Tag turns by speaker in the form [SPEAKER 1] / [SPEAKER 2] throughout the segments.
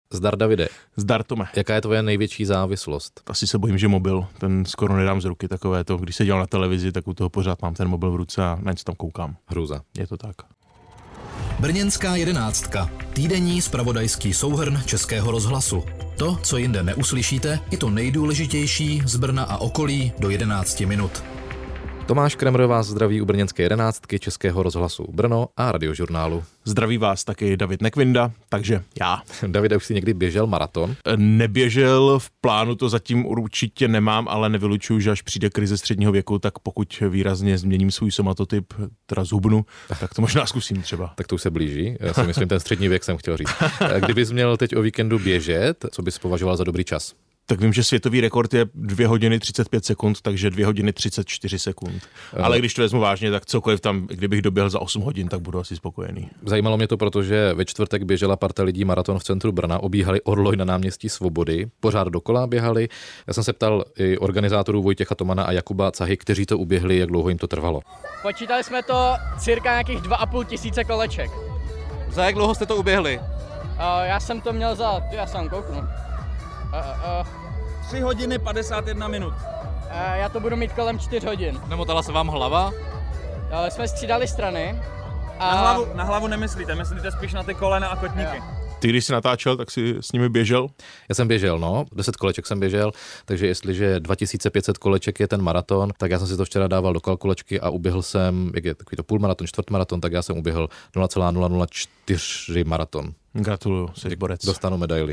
[SPEAKER 1] Zdar, Davide.
[SPEAKER 2] Zdar, Tome.
[SPEAKER 1] Jaká je tvoje největší závislost?
[SPEAKER 2] Asi se bojím, že mobil, ten skoro nedám z ruky, takové to, když se dělal na televizi, tak u toho pořád mám ten mobil v ruce a na něco tam koukám.
[SPEAKER 1] Hrůza.
[SPEAKER 2] Je to tak.
[SPEAKER 3] Brněnská jedenáctka. Týdenní zpravodajský souhrn Českého rozhlasu. To, co jinde neuslyšíte, i to nejdůležitější z Brna a okolí do 11 minut.
[SPEAKER 1] Tomáš Kremr vás zdraví u brněnské jedenáctky Českého rozhlasu Brno a Radiožurnálu.
[SPEAKER 2] Zdraví vás taky David Nekvinda, takže já.
[SPEAKER 1] Davide, už jsi někdy běžel maraton?
[SPEAKER 2] Neběžel, v plánu to zatím určitě nemám, ale nevylučuju, že až přijde krize středního věku, tak pokud výrazně změním svůj somatotyp, teda zhubnu, tak to možná zkusím třeba.
[SPEAKER 1] Tak to už se blíží, já si myslím, ten střední věk jsem chtěl říct. Kdybys měl teď o víkendu běžet, co bys považoval za dobrý čas?
[SPEAKER 2] Tak vím, že světový rekord je 2 hodiny 35 sekund, takže 2 hodiny 34 sekund. Ale když to vezmu vážně, tak cokoliv tam, kdybych doběhl za 8 hodin, tak budu asi spokojený.
[SPEAKER 1] Zajímalo mě to, protože ve čtvrtek běžela parta lidí maraton v centru Brna, obíhali orloj na náměstí Svobody, pořád dokola běhali. Já jsem se ptal i organizátorů Vojtěcha Tomana a Jakuba Cahy, kteří to uběhli, jak dlouho jim to trvalo.
[SPEAKER 4] Počítali jsme to cirka nějakých 2,5 tisíce koleček.
[SPEAKER 5] Za jak dlouho jste to uběhli?
[SPEAKER 4] Já jsem to měl já jsem kouknu.
[SPEAKER 5] 3 hodiny 51 minut.
[SPEAKER 4] Já to budu mít kolem 4 hodin.
[SPEAKER 5] Nemotala se vám hlava?
[SPEAKER 4] Jsme střídali strany.
[SPEAKER 5] Na hlavu nemyslíte, myslíte spíš na ty kolena a kotníky.
[SPEAKER 2] Ty, když jsi natáčel, tak jsi s nimi běžel?
[SPEAKER 1] Já jsem běžel, 10 koleček jsem běžel, takže jestliže 2500 koleček je ten maraton, tak já jsem si to včera dával do kalkulačky a uběhl jsem, jak je takový to půlmaraton, čtvrtmaraton, tak já jsem uběhl 0,004 maraton.
[SPEAKER 2] Gratuluju, jsi borec.
[SPEAKER 1] Dostanu medaili.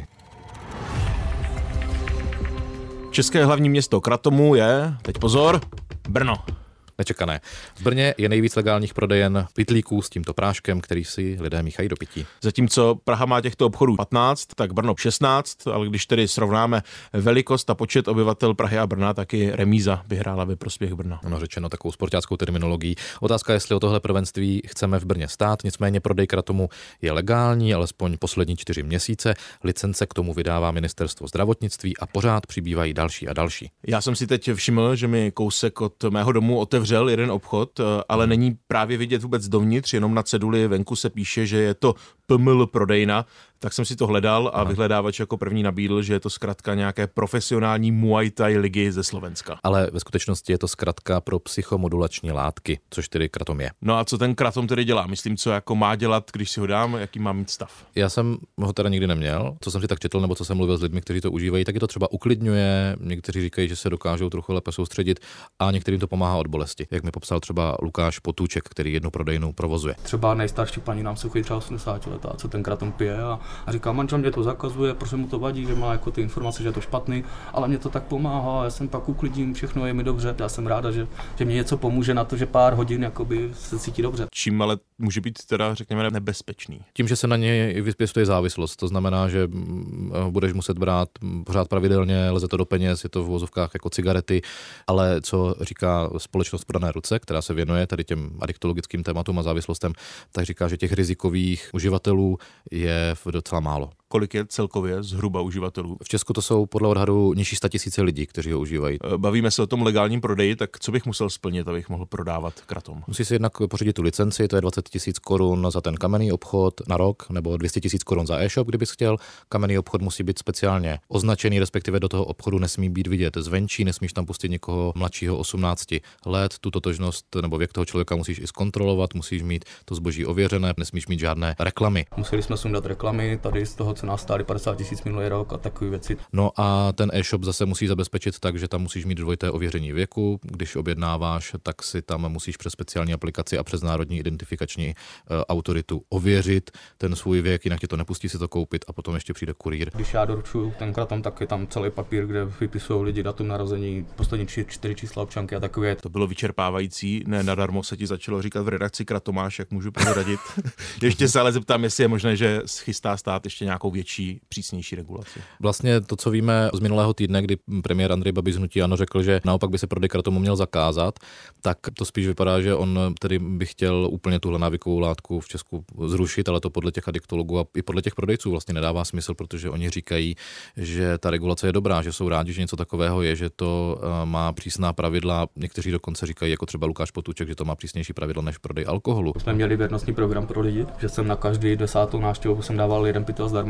[SPEAKER 2] České hlavní město Kratomu je, teď pozor, Brno.
[SPEAKER 1] Nečekané. V Brně je nejvíc legálních prodejen pytlíků s tímto práškem, který si lidé míchají do pití.
[SPEAKER 2] Zatímco Praha má těchto obchodů 15, tak Brno 16, ale když tedy srovnáme velikost a počet obyvatel Prahy a Brna, taky remíza vyhrála ve prospěch Brna.
[SPEAKER 1] Ono řečeno takovou sportáckou terminologií. Otázka, jestli o tohle prvenství chceme v Brně stát, nicméně prodej Kratomu je legální, alespoň poslední 4 měsíce. Licence k tomu vydává ministerstvo zdravotnictví a pořád přibývají další a další.
[SPEAKER 2] Já jsem si teď všiml, že mi kousek od mého domu otevřel jeden obchod, ale není právě vidět vůbec dovnitř, jenom na ceduli venku se píše, že je to PML prodejna, tak jsem si to hledal a vyhledávač jako první nabídl, že je to zkratka nějaké profesionální Muay Thai ligy ze Slovenska.
[SPEAKER 1] Ale ve skutečnosti je to zkratka pro psychomodulační látky, což tedy Kratom je.
[SPEAKER 2] No a co ten Kratom tedy dělá? Myslím, co jako má dělat, když si ho dám, jaký má mít stav?
[SPEAKER 1] Já jsem ho teda nikdy neměl, co jsem si tak četl, nebo co jsem mluvil s lidmi, kteří to užívají, tak je to třeba uklidňuje, někteří říkají, že se dokážou trochu lépe soustředit a některým to pomáhá od bolesti. Jak mi popsal třeba Lukáš Potůček, který jednu prodejnu provozuje.
[SPEAKER 6] Třeba nejstarší paní nám se chodí třeba 80 let, co ten Kratom pije a říká, manžel mě to zakazuje, protože mu to vadí, že má jako ty informace, že je to špatný, ale mě to tak pomáhá, já jsem pak uklidím, všechno je mi dobře. Já jsem ráda, že mě něco pomůže na to, že pár hodin jakoby se cítí dobře.
[SPEAKER 2] Čím ale může být teda, řekněme, nebezpečný?
[SPEAKER 1] Tím, že se na něj vypěstuje závislost, to znamená, že budeš muset brát pořád pravidelně, leze to do peněz, je to v uvozovkách jako cigarety, ale co říká společnost Podané ruce, která se věnuje tady těm adiktologickým tématům a závislostem, tak říká, že těch rizikových uživatelů je docela málo.
[SPEAKER 2] Kolik je celkově zhruba uživatelů?
[SPEAKER 1] V Česku to jsou podle odhadu nižší 100 000 lidí, kteří ho užívají.
[SPEAKER 2] Bavíme se o tom legálním prodeji, tak co bych musel splnit, abych mohl prodávat Kratom?
[SPEAKER 1] Musí si jednak pořídit tu licenci, to je 20 000 korun za ten kamenný obchod na rok, nebo 200 000 korun za e-shop, kdybys chtěl. Kamenný obchod musí být speciálně označený, respektive do toho obchodu nesmí být vidět zvenčí, nesmíš tam pustit někoho mladšího 18 let. Tu totožnost nebo věk toho člověka musíš i zkontrolovat, musíš mít to zboží ověřené, nesmíš mít žádné reklamy.
[SPEAKER 6] Museli jsme sundat reklamy tady z toho, co nás stály 50 000 minulý rok a takové věci.
[SPEAKER 1] No a ten e-shop zase musí zabezpečit tak, že tam musíš mít dvojité ověření věku. Když objednáváš, tak si tam musíš přes speciální aplikaci a přes národní identifikační autoritu ověřit ten svůj věk, jinak tě to nepustí si to koupit a potom ještě přijde kurýr.
[SPEAKER 6] Když já doručuju ten Kratom, tak je tam celý papír, kde vypisují lidi datum narození, poslední 4 čísla občanky a takové.
[SPEAKER 2] To bylo vyčerpávající, ne nadarmo se ti začalo říkat v redakci Kratomáš, jak můžu poradit. Ještě se ale zeptám, jestli je možné, že chystá stát ještě nějakou větší, přísnější regulaci.
[SPEAKER 1] Vlastně to, co víme z minulého týdne, kdy premiér Andrej Babiš z hnutí ANO řekl, že naopak by se prodej Kratomu měl zakázat, tak to spíš vypadá, že on tedy by chtěl úplně tuhle návykovou látku v Česku zrušit, ale to podle těch adiktologů a i podle těch prodejců vlastně nedává smysl, protože oni říkají, že ta regulace je dobrá, že jsou rádi, že něco takového je, že to má přísná pravidla. Někteří dokonce říkají, jako třeba Lukáš Potůček, že to má přísnější pravidla než prodej alkoholu.
[SPEAKER 6] Jsme měli věrnostní program pro lidi, že jsem na každý 10. návštěvu jsem dával jeden pytel zdarma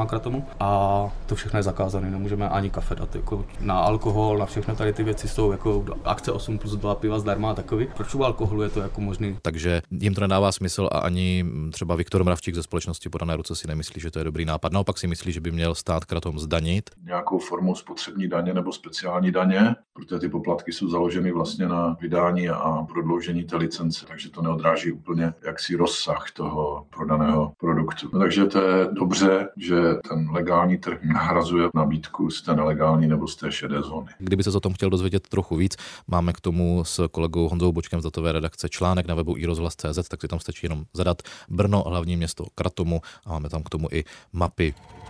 [SPEAKER 6] na Kratomu a to všechno je zakázané, nemůžeme ani kafe dát, jako na alkohol, na všechno tady ty věci jsou jako akce 8+2 piva zdarma a takový. Proč u alkoholu je to jako možný?
[SPEAKER 1] Takže jim to nedává smysl a ani třeba Viktor Mravčík ze společnosti Podané ruce si nemyslí, že to je dobrý nápad. Naopak si myslí, že by měl stát Kratom zdanit.
[SPEAKER 7] Nějakou formou spotřební daně nebo speciální daně, protože ty poplatky jsou založeny vlastně na vydání a prodloužení té licence, takže to neodráží úplně jaksi rozsah toho prodaného produktu. No, takže to je dobře, že ten legální trh nahrazuje nabídku z té nelegální nebo z té šedé zóny.
[SPEAKER 1] Kdyby se o tom chtěl dozvědět trochu víc, máme k tomu s kolegou Honzou Bočkem z datové redakce článek na webu iRozhlas.cz, tak si tam stačí jenom zadat Brno, hlavní město Kratomu a máme tam k tomu i mapy.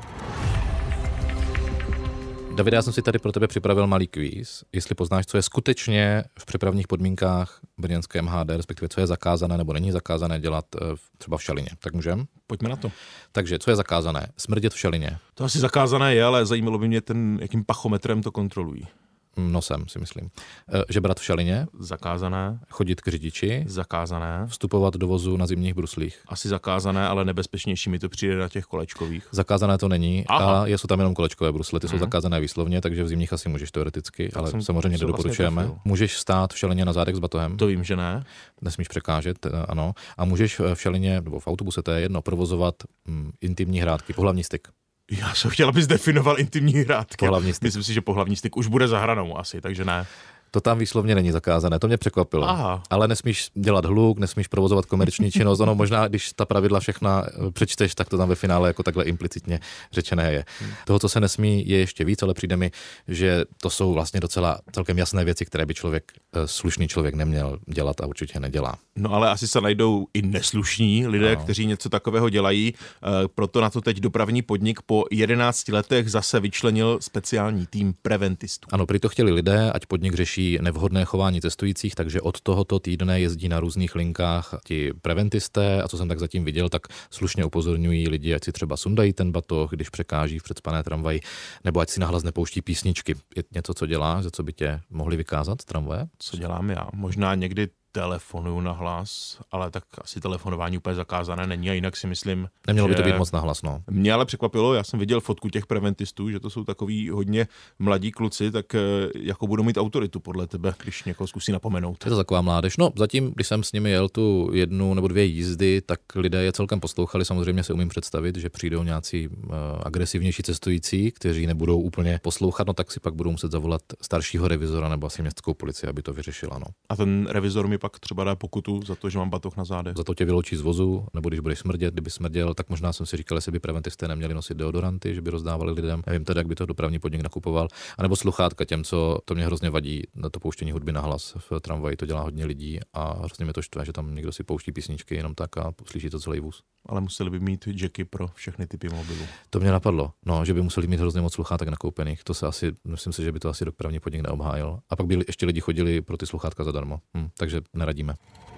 [SPEAKER 1] Davide, já jsem si tady pro tebe připravil malý kvíz. Jestli poznáš, co je skutečně v přepravních podmínkách brněnské MHD, respektive co je zakázané nebo není zakázané dělat třeba v Šalině. Tak můžeme?
[SPEAKER 2] Pojďme na to.
[SPEAKER 1] Takže, co je zakázané? Smrdět v Šalině.
[SPEAKER 2] To asi zakázané je, ale zajímalo by mě jakým pachometrem to kontrolují.
[SPEAKER 1] Nosem, si myslím. Žebrat v Šalině.
[SPEAKER 2] Zakázané.
[SPEAKER 1] Chodit k řidiči.
[SPEAKER 2] Zakázané.
[SPEAKER 1] Vstupovat do vozu na zimních bruslích.
[SPEAKER 2] Asi zakázané, ale nebezpečnější mi to přijde na těch kolečkových.
[SPEAKER 1] Zakázané to není. Aha. A jsou tam jenom kolečkové brusle, ty jsou zakázané výslovně, takže v zimních asi můžeš teoreticky, tak ale samozřejmě nedoporučujeme. Vlastně můžeš stát v Šalině na zádech s batohem.
[SPEAKER 2] To vím, že ne.
[SPEAKER 1] Nesmíš překážet, ano. A můžeš v Šalině nebo v autobuse, to je jedno, provozovat intimní hrátky, pohlavní styk.
[SPEAKER 2] Já jsem chtěl, abys definoval intimní hrátky.
[SPEAKER 1] Pohlavní styk.
[SPEAKER 2] Myslím si, že pohlavní styk už bude za hranou asi, takže ne.
[SPEAKER 1] To tam výslovně není zakázané, to mě překvapilo.
[SPEAKER 2] Aha.
[SPEAKER 1] Ale nesmíš dělat hluk, nesmíš provozovat komerční činnost, ono možná, když ta pravidla všechna přečteš, tak to tam ve finále jako takhle implicitně řečené je. Toho, co se nesmí, je ještě víc, ale přijde mi, že to jsou vlastně docela celkem jasné věci, které by slušný člověk neměl dělat a určitě nedělá.
[SPEAKER 2] No ale asi se najdou i neslušní lidé, kteří něco takového dělají, proto na to teď dopravní podnik po 11 letech zase vyčlenil speciální tým preventistů.
[SPEAKER 1] Ano, prý to chtěli lidé, ať podnik řeší nevhodné chování cestujících, takže od tohoto týdne jezdí na různých linkách ti preventisté a co jsem tak zatím viděl, tak slušně upozorňují lidi, ať si třeba sundají ten batoh, když překáží v předspané tramvaji, nebo ať si nahlas nepouští písničky. Je něco, co děláš, za co by tě mohli vykázat z tramvaje?
[SPEAKER 2] Co dělám já? Možná někdy telefonuju na hlas, ale tak asi telefonování úplně zakázané není a jinak si myslím,
[SPEAKER 1] nemělo by to být moc na hlas, no.
[SPEAKER 2] Mě ale překvapilo, já jsem viděl fotku těch preventistů, že to jsou takový hodně mladí kluci, tak jako budou mít autoritu podle tebe, když někoho zkusí napomenout.
[SPEAKER 1] Je to taková mládež. No, zatím, když jsem s nimi jel tu 1 nebo 2 jízdy, tak lidé je celkem poslouchali, samozřejmě si umím představit, že přijdou nějací agresivnější cestující, kteří nebudou úplně poslouchat, no tak si pak budou muset zavolat staršího revizora nebo asi městskou policii, aby to vyřešila, no.
[SPEAKER 2] A ten revizor mi pak třeba dá pokutu za to, že mám batoh na zádech.
[SPEAKER 1] Za to tě vyloučí z vozu, nebo když budeš smrdět, kdyby smrděl, tak možná jsem si říkal, jestli by preventisté neměli nosit deodoranty, že by rozdávali lidem. Nevím tedy, jak by to dopravní podnik nakupoval, a nebo sluchátka těm, co to mě hrozně vadí, na to pouštění hudby na hlas v tramvaji, to dělá hodně lidí a hrozně mě to štve, že tam někdo si pouští písničky jenom tak a slyší to celý vůz.
[SPEAKER 2] Ale museli by mít jacky pro všechny typy mobilů.
[SPEAKER 1] To mě napadlo, no, že by museli mít hrozně moc sluchátek nakoupených. To se asi, myslím si, že by to asi dopravní podnik neobhájil. A pak by ještě lidi chodili pro ty sluchátka zadarmo. Takže neradíme.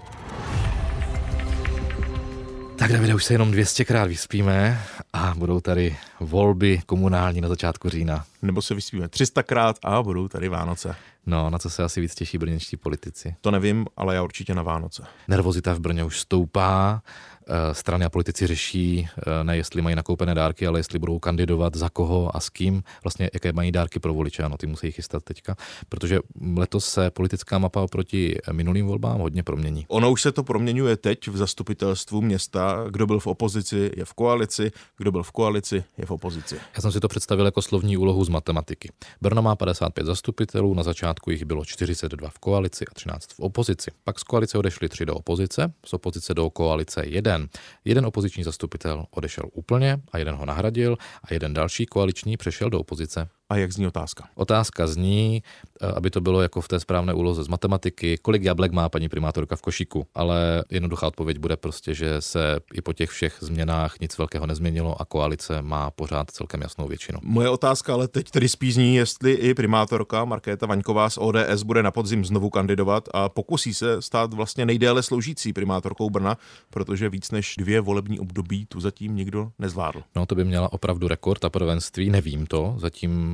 [SPEAKER 1] Tak Davide, už se jenom 200krát vyspíme a budou tady volby komunální na začátku října.
[SPEAKER 2] Nebo se vyspíme 300krát a budou tady Vánoce.
[SPEAKER 1] No, na co se asi víc těší brněnští politici?
[SPEAKER 2] To nevím, ale já určitě na Vánoce.
[SPEAKER 1] Nervozita v Brně už stoupá, strany a politici řeší ne jestli mají nakoupené dárky, ale jestli budou kandidovat za koho a s kým, vlastně jaké mají dárky pro voliče, ano, ty musí chystat teďka, protože letos se politická mapa oproti minulým volbám hodně promění.
[SPEAKER 2] Ono už se to proměňuje teď v zastupitelstvu města, kdo byl v opozici, je v koalici, kdo byl v koalici, je v opozici.
[SPEAKER 1] Já jsem si to představil jako slovní úlohu z matematiky. Brno má 55 zastupitelů, na začátku jich bylo 42 v koalici a 13 v opozici. Pak z koalice odešli 3 do opozice, z opozice do koalice 1. Jeden opoziční zastupitel odešel úplně a jeden ho nahradil a jeden další koaliční přešel do opozice.
[SPEAKER 2] A jak zní otázka?
[SPEAKER 1] Otázka zní, aby to bylo jako v té správné úloze z matematiky, kolik jablek má paní primátorka v košíku, ale jednoduchá odpověď bude prostě, že se i po těch všech změnách nic velkého nezměnilo a koalice má pořád celkem jasnou většinu.
[SPEAKER 2] Moje otázka ale teď tedy spíš zní, jestli i primátorka Markéta Vaňková z ODS bude na podzim znovu kandidovat a pokusí se stát vlastně nejdéle sloužící primátorkou Brna, protože víc než 2 volební období tu zatím nikdo nezvládl.
[SPEAKER 1] No, to by měla opravdu rekord a prvenství, nevím to, zatím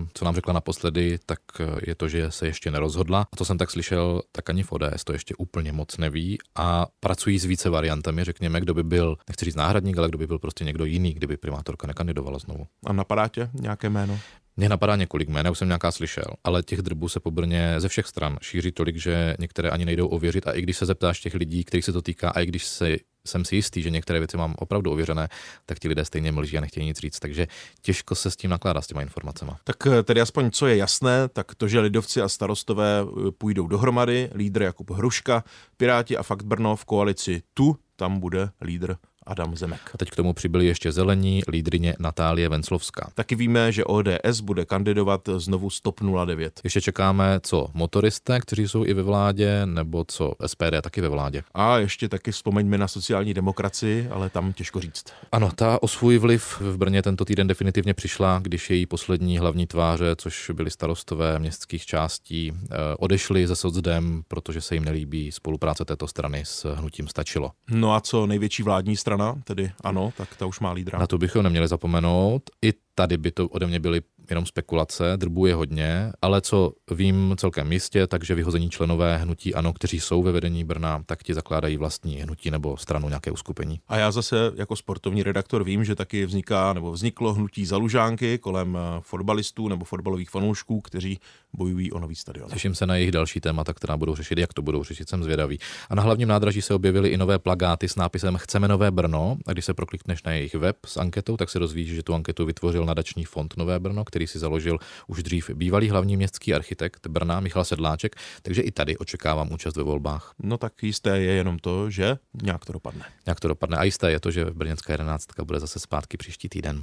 [SPEAKER 1] co nám řekla naposledy, tak je to, že se ještě nerozhodla. A co jsem tak slyšel, tak ani v ODS to ještě úplně moc neví a pracují s více variantami, řekněme, kdo by byl, nechci říct náhradník, ale kdo by byl prostě někdo jiný, kdyby primátorka nekandidovala znovu.
[SPEAKER 2] A napadá tě nějaké jméno?
[SPEAKER 1] Mně napadá několik jmén, už jsem nějaká slyšel, ale těch drbů se po Brně ze všech stran šíří tolik, že některé ani nejdou ověřit a i když se zeptáš těch lidí, kterých se to týká a i když jsem si jistý, že některé věci mám opravdu ověřené, tak ti lidé stejně mlží a nechtějí nic říct, takže těžko se s tím nakládá s těma informacemi.
[SPEAKER 2] Tak tedy aspoň co je jasné, tak to, že lidovci a starostové půjdou dohromady, lídr Jakub Hruška, Piráti a Fakt Brno v koalici tu, tam bude lídr Adam Zemek.
[SPEAKER 1] A teď k tomu přibyli ještě zelení, lídryně Natálie Venclovská.
[SPEAKER 2] Taky víme, že ODS bude kandidovat znovu z TOP 09.
[SPEAKER 1] Ještě čekáme, co motoristé, kteří jsou i ve vládě, nebo co SPD taky ve vládě.
[SPEAKER 2] A ještě taky vzpomeňme na sociální demokracii, ale tam těžko říct.
[SPEAKER 1] Ano, ta o svůj vliv v Brně tento týden definitivně přišla, když její poslední hlavní tváře, což byli starostové městských částí, odešli ze socdem, protože se jim nelíbí spolupráce této strany s hnutím Stačilo.
[SPEAKER 2] No a co největší vládní strana, tedy ANO, tak ta už má lídra.
[SPEAKER 1] Na to bychom neměli zapomenout. I tady by to ode mě byly jenom spekulace, drbů je hodně, ale co vím celkem jistě, takže vyhození členové hnutí ANO, kteří jsou ve vedení Brna, tak ti zakládají vlastní hnutí nebo stranu, nějaké uskupení.
[SPEAKER 2] A já zase jako sportovní redaktor vím, že taky vzniklo hnutí za Lužánky kolem fotbalistů nebo fotbalových fanoušků, kteří bojují o nový stadion.
[SPEAKER 1] Těším se na jejich další témata, která budou řešit, jak to budou řešit, jsem zvědavý. A na hlavním nádraží se objevily i nové plakáty s nápisem Chceme nové Brno, a když se proklikneš na jejich web s anketou, tak se dozvíš, že tu anketu vytvořil nadační fond Nové Brno, který si založil už dřív bývalý hlavní městský architekt Brna Michal Sedláček, takže i tady očekávám účast ve volbách.
[SPEAKER 2] No tak jisté je jenom to, že nějak to dopadne.
[SPEAKER 1] Nějak to dopadne a jisté je to, že Brněnská 11 bude zase zpátky příští týden.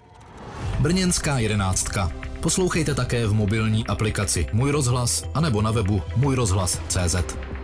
[SPEAKER 3] Brněnská 11. Poslouchejte také v mobilní aplikaci Můj rozhlas anebo na webu můjrozhlas.cz.